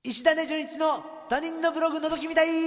石田純一の他人のブログ覗きみたい。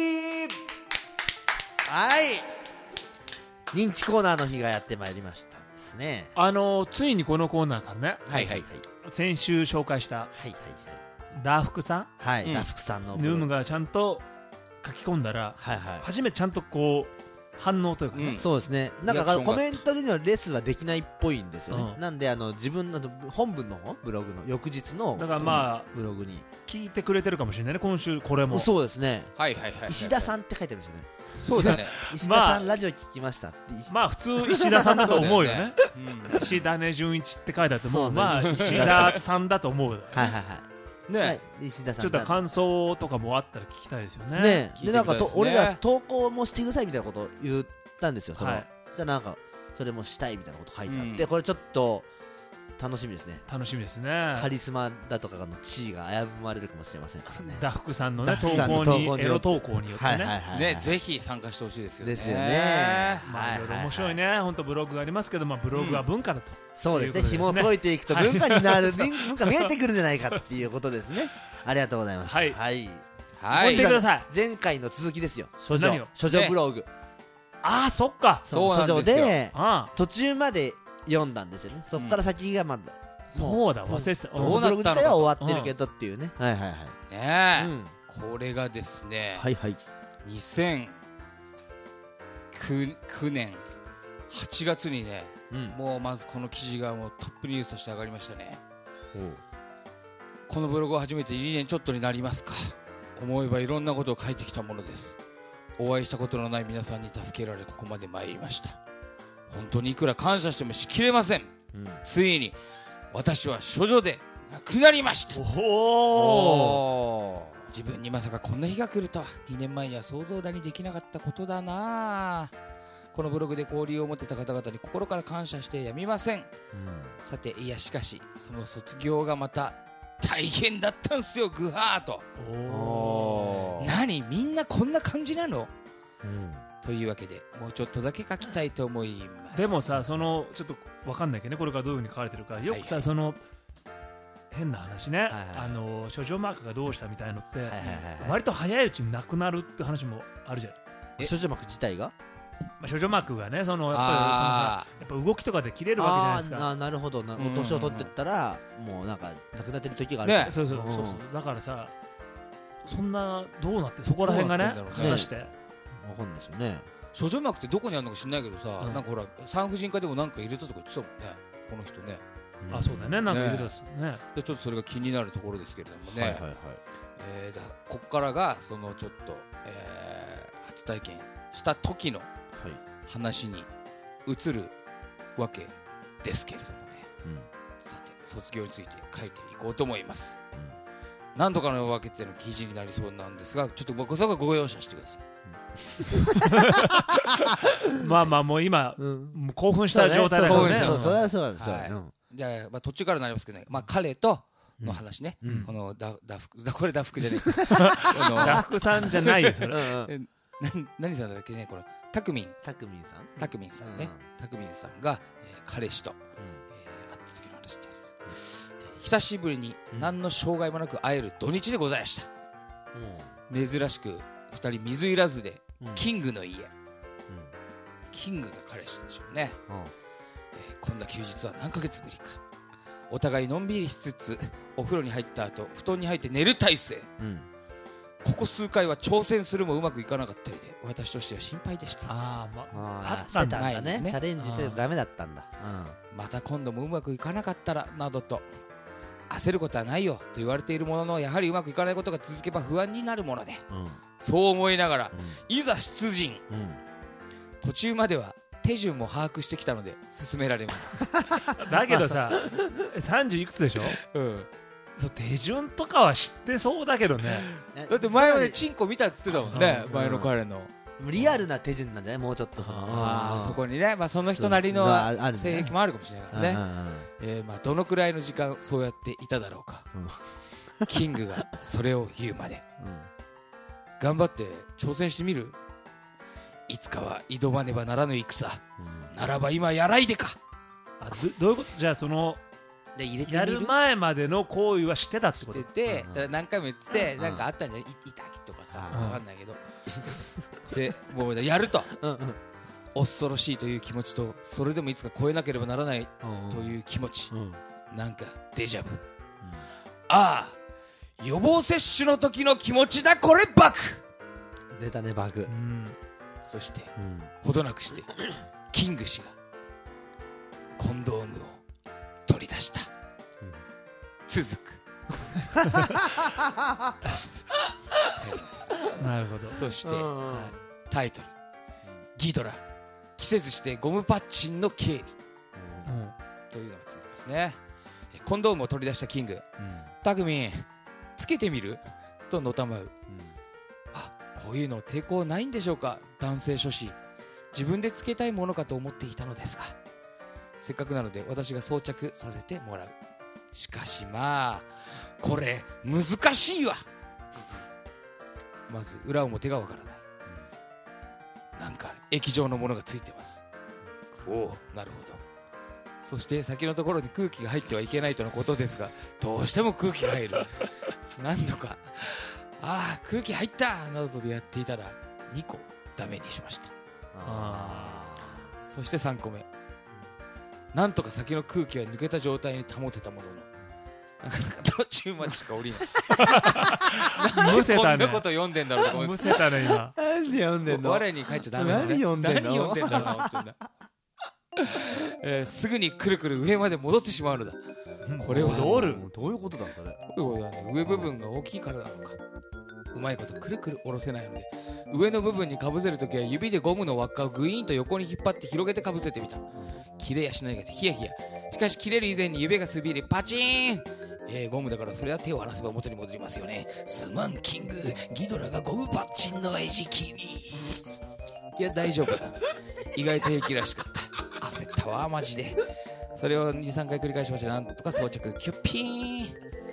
はい、認知コーナーの日がやってまいりましたですね。 ついにこのコーナーからね、 はいはいはい先週紹介したはいはいダーフクさん、 はい、ダフクさんのヌームがちゃんと書き込んだら、 はいはい、 初めてちゃんとこう反応というかね、 そうですね。なんかコメントでのレスはできないっぽいんですよね、なんで自分の本文の方ブログの翌日のだからまあブログに聞いてくれてるかもしれないね、今週これも。 そうですね。 はいはいはい、 石田さんって書いてあるんですよね。 そうだね石田さん、ラジオ聞きましたって。 まあ普通石田さんだと思うよね石田純一って書いてあっても、まあ石田さんだと思う。 はいはいはいね、はい、石田さんちょっと感想とかもあったら聞きたいですよね。 ねでなんか俺ら投稿もしてくださいみたいなことを言ったんですよ。そしたらなんかそれもしたいみたいなこと書いてあって、これちょっと楽しみですね。 楽しみですね。 カリスマだとかの地位が危ぶまれるかもしれませんからね。 ダフクさんのね投稿にエロ投稿によってね、 ぜひ参加してほしいですよね。 ですよね。 まあいろいろ面白いね。本当ブログがありますけど、まあブログは文化だと。 そうですね。紐解いていくと文化になる、文化見えてくるんじゃないかっていうことですね。ありがとうございます。 はいはいはい。 前回の続きですよ。処女ブログ。 ああそっか。 処女で途中まで読んだんですよね。そっから先がまだ。 そうだ、忘れてた。 ブログ自体は終わってるけどっていうね。はいはいはい。 ねこれがですね、 はいはい。 2009年8月にね、もうまずこの記事がもうトップニュースとして上がりましたね。このブログを始めて2年ちょっとになりますか。思えばいろんなことを書いてきたものです。お会いしたことのない皆さんに助けられここまで参りました。本当にいくら感謝してもしきれません。ついに私は処女で亡くなりました。自分にまさかこんな日が来るとは2年前には想像だにできなかったことだな。このブログで交流を持ってた方々に心から感謝してやみません。さていやしかしその卒業がまた大変だったんすよ。グハーと。何みんなこんな感じなの、というわけでもうちょっとだけ書きたいと思います。 でもさ、そのちょっと分かんないけどね、これからどういう風に書かれてるか。よくさ、その変な話ね、処女膜がどうしたみたいのって割と早いうちになくなるって話もあるじゃん。 処女膜自体が、 処女膜がね、やっぱ動きとかで切れるわけじゃないですか。 なるほど。お年を取ってったらもうなんかなくなってる時がある。 そうだからさ、そんなどうなってそこら辺がね果たしてわかんないですよね。 処女膜ってどこにあるのか知んないけどさ、なんかほら産婦人科でもなんか入れたとか言ってたもんね、この人ね。 あ、そうだね、なんか入れたっすね。 でちょっとそれが気になるところですけれどもね。こっからがそのちょっと初体験した時の話に移るわけですけれどもね。さて卒業について書いていこうと思います。何度かの分けての記事になりそうなんですが、ちょっと僕そこはご容赦してください。 まあもう今興奮した状態だからね。 そうなんですよ。 じゃあ途中からなりますけどね、彼との話ね。このこれダフクじゃないダフクさんじゃないよそれ。 何さんだっけね、これたくみんさんね。たくみんさんが彼氏と会った時の話です。久しぶりに何の障害もなく会える土日でございました。珍しく2人水入らずでキングの家、キングが彼氏でしょうね。こんな休日は何ヶ月ぶりか。お互いのんびりしつつお風呂に入った後布団に入って寝る体勢。ここ数回は挑戦するもうまくいかなかったりで私としては心配でした。 あったんだね。チャレンジしてダメだったんだ。 また今度もうまくいかなかったらなどと焦ることはないよと言われているものの、やはりうまくいかないことが続けば不安になるもので、そう思いながらいざ出陣。途中までは手順も把握してきたので進められます。 だけどさ30いくつでしょ。手順とかは知ってそうだけどね。 だって前までチンコ見たって言ってたもんね、前の彼の。 リアルな手順なんじゃない、もうちょっとそこにね、その人なりの性癖もあるかもしれないからね。どのくらいの時間そうやっていただろうか。キングがそれを言うまで頑張って挑戦してみる。いつかは挑まねばならぬ戦、ならば今やらいでか。 どういうことじゃあ、そので入れてみる。 やる前までの行為はしてたってこと。 してて、だから何回も言ってて、なんかあったんじゃない、痛きとかさ、わかんないけどでもうやると恐ろしいという気持ちと、それでもいつか超えなければならないという気持ち、なんかデジャブ、ああ予防接種の時の気持ちだ、これバク。 出たねバク。 そしてほどなくしてキング氏がコンドームを取り出した。続くなるほど。 そしてタイトル、ギドラ着せずしてゴムパッチンの刑に、というのがついてますね。コンドームを取り出したキング、タクミンつけてみるとのたまう。あ、こういうの抵抗ないんでしょうか、男性諸子。自分でつけたいものかと思っていたのですが、せっかくなので私が装着させてもらう。しかしまあこれ難しいわ。まず裏表がわからない。なんか液状のものがついてます。おお、なるほど。そして先のところに空気が入ってはいけないとのことですが、どうしても空気が入る。何度かああ空気入ったなどとやっていたら2個ダメにしました。そして3個目、なんとか先の空気は抜けた状態に保てたものの、なかなか途中までしか降りない。 むせたね。 こんなこと読んでんだろうと思って。 むせたね今。 なんで読んでんの。 我に帰っちゃダメだね。 何読んでんの。 何読んでんだろうな本当にな。すぐにくるくる上まで戻ってしまうのだ。これは戻る。 どういうことだそれ。 こういうことだね。上部分が大きいからなのか。うまいことくるくる下ろせないので、上の部分にかぶせるときは指でゴムの輪っかをグイーンと横に引っ張って広げてかぶせてみた。切れやしないがヒヤヒヤ。しかし切れる以前に指が滑りパチーン。ゴムだからそれは手を離せば元に戻りますよね。すまんキング、ギドラがゴムパッチンの餌食に。いや大丈夫、意外と平気らしかった。焦ったわマジで。それを 2,3 回繰り返しました。なんとか装着キュッピーン。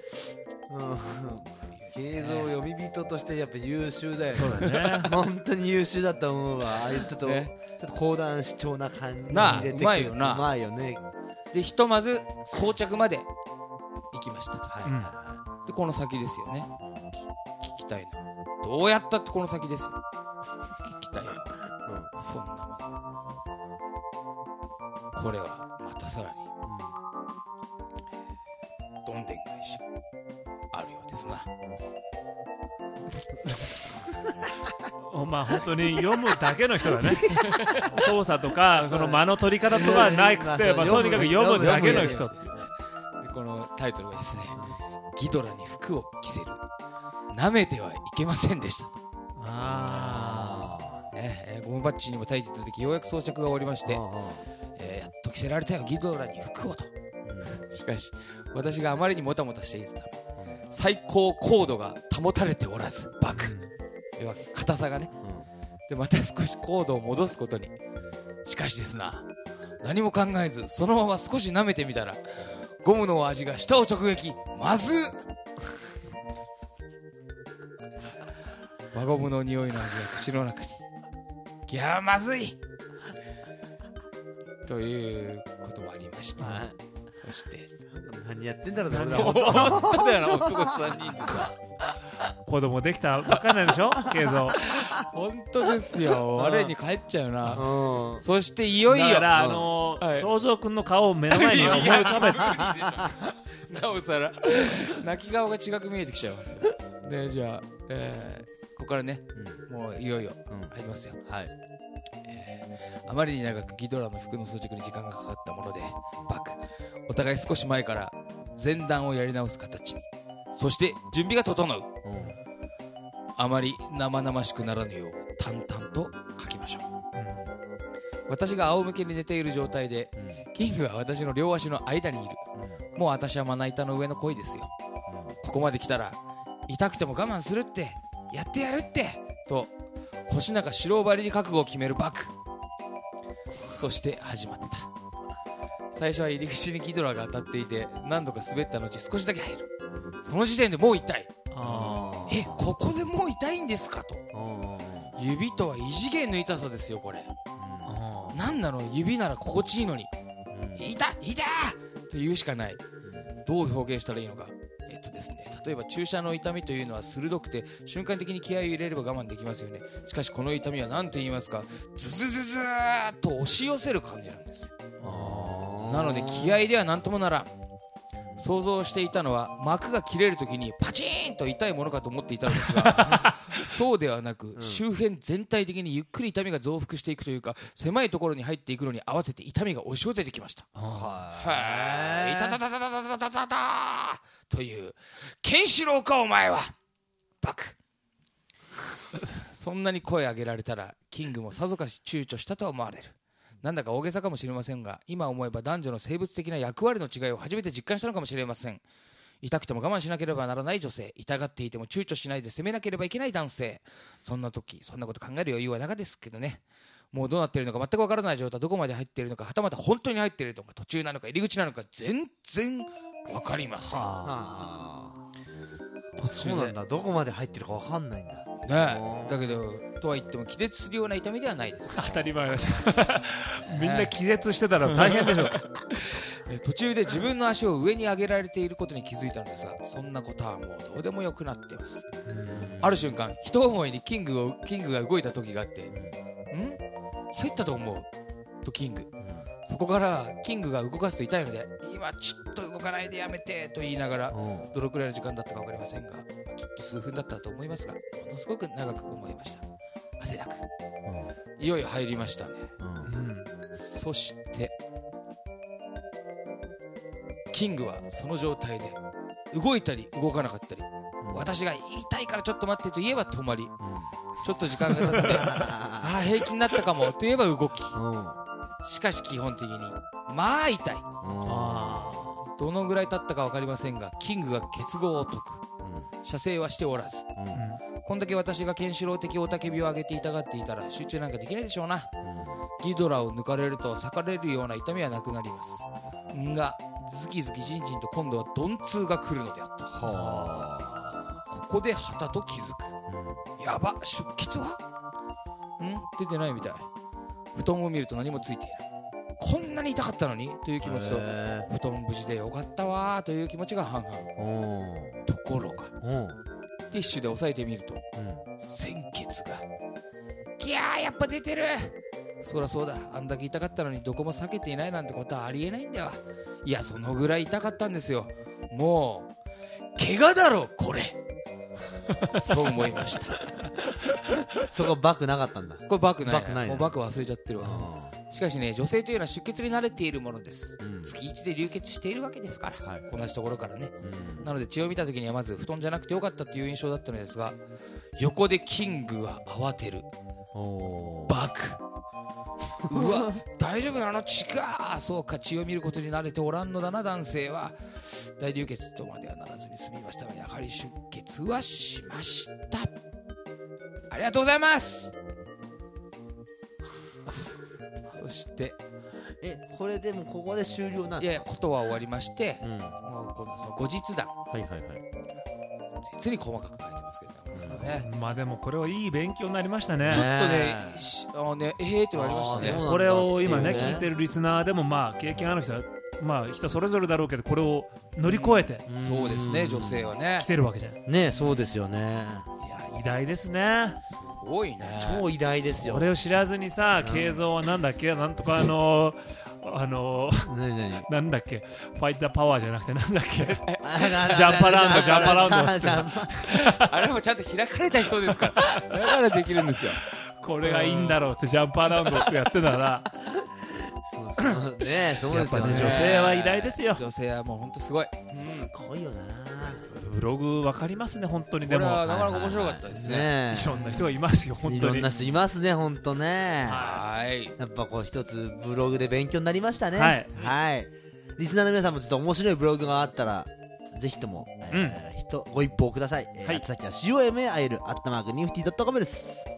映像読み人としてやっぱ優秀だよね。 そうだね。 本当に優秀だと思うわ。あいつちょっと講談師調な感じなあ、 入れてくる。 うまいよな。 うまいよね。 でひとまず装着まで行きましたと。 はいでこの先ですよね。聞きたいのどうやったってこの先ですよ。聞きたいの、そんなもの。これはまたさらに、どんでん返しあるようですな。 まあ本当に読むだけの人だね。操作とかその間の取り方とかなくて、まあとにかく読むだけの人。 でこのタイトルがですね、ギドラに服を着せる、舐めてはいけませんでしたと。ゴムバッチにも耐えていた時ようやく装着が終わりまして、やっと着せられたよギドラに服をと。しかし私があまりにもたもたしていたため、最高高度が保たれておらずバク、要は硬さがね、でまた少し高度を戻すことに。しかしですな、何も考えずそのまま少し舐めてみたら、ゴムの味が舌を直撃。まずっ輪ゴムの匂いの味が口の中に。いやまずいということもありまして、そして何やってんだろうね。俺ら本当だよな、男3人でさ。 子供できたばっかりなんでしょ、慶三。 本当ですよ。我に返っちゃうな。そしていよいよだから正蔵君の顔を目の前に思い浮かべて、 なおさら泣き顔が違く見えてきちゃいますよ。でじゃあ、ここからね、もういよいよ入りますよ。あまりに長くギドラの服の装着に時間がかかったもので、バクお互い少し前から前段をやり直す形に。そして準備が整う。あまり生々しくならぬよう淡々と書きましょう。私が仰向けに寝ている状態で、キングは私の両足の間にいる。もう私はまな板の上の恋ですよ。ここまで来たら痛くても我慢するって、やってやるってと星中四郎張りに覚悟を決めるバク。そして始まった。最初は入り口にギドラが当たっていて、何度か滑った後少しだけ入る。その時点でもう痛い。ここでもう痛いんですかと。指とは異次元の痛さですよこれ。なんなの、指なら心地いいのに、痛っ痛っと言うしかない。 どう表現したらいいのか。ですね、例えば注射の痛みというのは鋭くて瞬間的に気合を入れれば我慢できますよね。しかしこの痛みは何と言いますか、ズズズズーっと押し寄せる感じなんですよ。なので気合では何ともならん。想像していたのは膜が切れるときにパチーンと痛いものかと思っていたのですがそうではなく、周辺全体的にゆっくり痛みが増幅していくというか、狭いところに入っていくのに合わせて痛みが押し寄せてきました。はい、いたたたたたたたたたという、ケンシロウかお前はバクそんなに声上げられたらキングもさぞかし躊躇したと思われる。なんだか大げさかもしれませんが、今思えば男女の生物的な役割の違いを初めて実感したのかもしれません。痛くても我慢しなければならない女性、痛がっていても躊躇しないで責めなければいけない男性。そんな時そんなこと考える余裕はなかですけどね。もうどうなっているのか全くわからない状態、どこまで入っているのか、はたまた本当に入っているのか、途中なのか入り口なのか全然わかりません。 そうなんだ、どこまで入ってるかわかんないんだね。だけどとは言っても気絶するような痛みではないです。 当たり前ですみんな気絶してたら大変でしょう途中で自分の足を上に上げられていることに気づいたのですが、そんなことはもうどうでもよくなっています。ある瞬間一思いにキングが動いた時があって、入ったと思うとキング、そこからキングが動かすと痛いので、今ちょっと動かないでやめてと言いながら、どのくらいの時間だったか分かりませんが、きっと数分だったと思いますが、ものすごく長く思いました。汗だく、いよいよ入りましたね。そしてキングはその状態で動いたり動かなかったり、私が痛いからちょっと待ってと言えば止まり、ちょっと時間が経って平気になったかもと言えば動き、しかし基本的にまあ痛い。どのぐらい経ったか分かりませんが、キングが結合を解く、射精はしておらず、こんだけ私がケンシロウ的雄たけびを上げて痛がっていたら集中なんかできないでしょうな。ギドラを抜かれると裂かれるような痛みはなくなりますが、ズキズキジンジンと今度は鈍痛が来るのであった。ここではたと気づく、やば、出血は出てないみたい。布団を見ると何もついていない。こんなに痛かったのにという気持ちと、布団無事でよかったわという気持ちが半々。ところがティッシュで押さえてみると、鮮血が、キャーやっぱ出てる。そりゃそうだ、あんだけ痛かったのにどこも避けていないなんてことはありえないんだよ。いや、そのぐらい痛かったんですよ。もう怪我だろこれと思いましたそこバクなかったんだ。 これバクない、もうバク忘れちゃってるわ。しかしね、女性というのは出血に慣れているものです。月1で流血しているわけですから、同じところからね。なので血を見た時にはまず布団じゃなくてよかったという印象だったのですが、横でキングは慌てる。バクうわ、大丈夫なの？血が、そうか、血を見ることに慣れておらんのだな男性は。大流血とまではならずに済みましたが、やはり出血はしました。ありがとうございますそしてこれでもここで終了なんですか？ いや、ことは終わりまして、もうこの後日談、実に細かく書いてますけどね。 まあでもこれはいい勉強になりましたね。 ちょっとね、ってなりましたね。 これを今ね聞いてるリスナーでも、まあ経験ある人はまあ人それぞれだろうけど、これを乗り越えて、 そうですね、女性はね来てるわけじゃんね。そうですよね。 いや、偉大ですね。 すごいね、 超偉大ですよ。 これを知らずにさ、慶三はなんだっけ、なんとかなんだっけ、ファイターパワーじゃなくてなんだっけジャンパラウンドあれもちゃんと開かれた人ですからだからできるんですよ。 これがいいんだろうってジャンパーラウンドってやってたらね、そうですよね。 女性は偉大ですよ。 女性はもう本当すごい、 すごいよな。 ブログわかりますね、本当に。でもこれはなかなか面白かったですね。 いろんな人がいますよ、本当に。 いろんな人いますね、本当ね。 はい。 やっぱこう一つブログで勉強になりましたね。 はい。 リスナーの皆さんもちょっと面白いブログがあったらぜひともご一報ください。さっきはCOMAIL@nifty.com です。